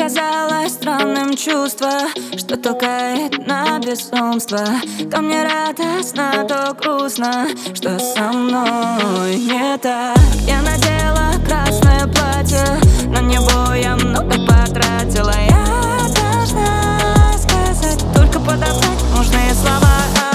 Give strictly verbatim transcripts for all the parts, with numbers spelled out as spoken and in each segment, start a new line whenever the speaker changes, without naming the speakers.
казалось странным чувство, что толкает на безумство. То мне радостно, то грустно, что со мной не так. Я надела красное платье, на него я много потратила. Я должна сказать, только подобрать нужные слова.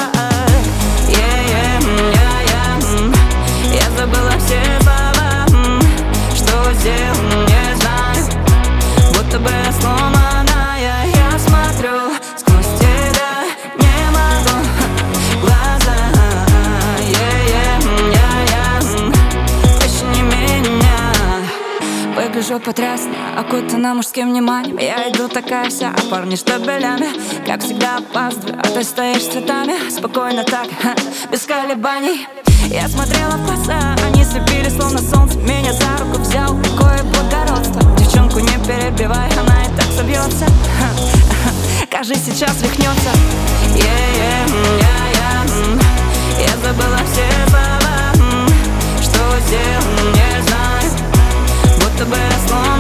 Я забыла все слова, что сделал, не знаю. Будто бы я сломанная, я смотрю сквозь тебя, не могу. Глаза, точно не меня. Выгляжу потрясно, окутана мужским вниманием. Я иду такая вся, а парни штабелями. Как всегда опаздываю, а ты стоишь с цветами. Спокойно так, без колебаний. Я смотрела в глаза, они слепили, словно солнце. Меня за руку взял, какое благородство. Девчонку не перебивай, она и так собьется. Кажись, сейчас рехнется. Yeah, yeah, yeah, yeah. Я забыла все слова, что сделал, не знаю. Будто бы я сломалась.